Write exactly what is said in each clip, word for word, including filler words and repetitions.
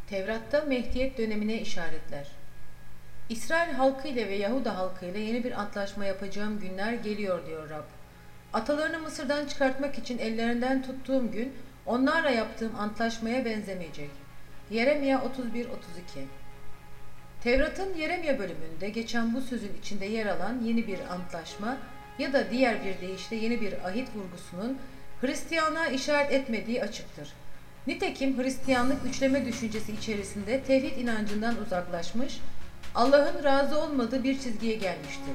Tevrat'ta Mehdiyet dönemine işaretler. İsrail halkı ile ve Yahuda halkı ile yeni bir antlaşma yapacağım günler geliyor diyor Rab. Atalarını Mısır'dan çıkartmak için ellerinden tuttuğum gün onlarla yaptığım antlaşmaya benzemeyecek. Yeremya otuz bir otuz iki. Tevrat'ın Yeremya bölümünde geçen bu sözün içinde yer alan yeni bir antlaşma ya da diğer bir deyişle yeni bir ahit vurgusunun Hristiyanlığa işaret etmediği açıktır. Nitekim Hristiyanlık üçleme düşüncesi içerisinde tevhid inancından uzaklaşmış, Allah'ın razı olmadığı bir çizgiye gelmiştir.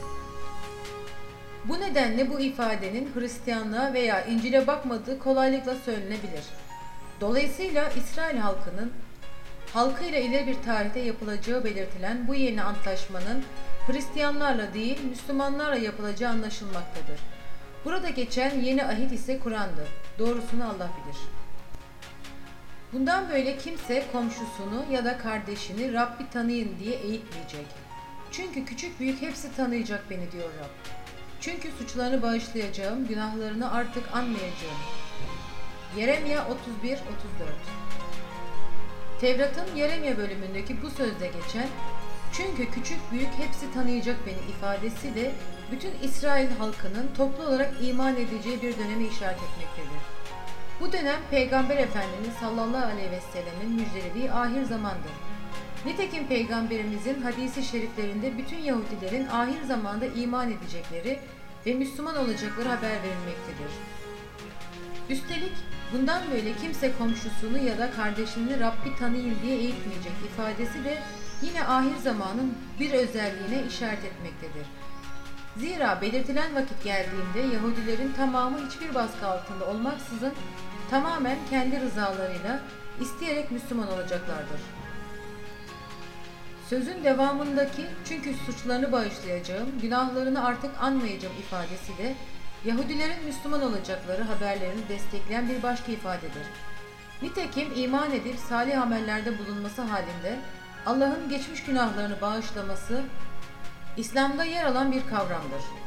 Bu nedenle bu ifadenin Hristiyanlığa veya İncil'e bakmadığı kolaylıkla söylenebilir. Dolayısıyla İsrail halkının halkıyla ileri bir tarihte yapılacağı belirtilen bu yeni antlaşmanın Hristiyanlarla değil Müslümanlarla yapılacağı anlaşılmaktadır. Burada geçen yeni ahit ise Kur'an'dır. Doğrusunu Allah bilir. Bundan böyle kimse komşusunu ya da kardeşini Rabbi tanıyın diye eğitmeyecek. Çünkü küçük büyük hepsi tanıyacak beni diyor Rab. Çünkü suçlarını bağışlayacağım, günahlarını artık anmayacağım. Yeremya otuz bir otuz dört. Tevrat'ın Yeremya bölümündeki bu sözde geçen "çünkü küçük büyük hepsi tanıyacak beni" ifadesi de bütün İsrail halkının toplu olarak iman edeceği bir döneme işaret etmektedir. Bu dönem Peygamber Efendimiz sallallahu aleyhi ve sellemin müjdelediği ahir zamandır. Nitekim Peygamberimizin hadisi şeriflerinde bütün Yahudilerin ahir zamanda iman edecekleri ve Müslüman olacakları haber verilmektedir. Üstelik bundan böyle kimse komşusunu ya da kardeşini Rabbi tanıyın diye eğitmeyecek ifadesi de yine ahir zamanın bir özelliğine işaret etmektedir. Zira belirtilen vakit geldiğinde Yahudilerin tamamı hiçbir baskı altında olmaksızın tamamen kendi rızalarıyla isteyerek Müslüman olacaklardır. Sözün devamındaki "çünkü suçlarını bağışlayacağım, günahlarını artık anmayacağım" ifadesi de Yahudilerin Müslüman olacakları haberlerini destekleyen bir başka ifadedir. Nitekim iman edip salih amellerde bulunması halinde Allah'ın geçmiş günahlarını bağışlaması İslam'da yer alan bir kavramdır.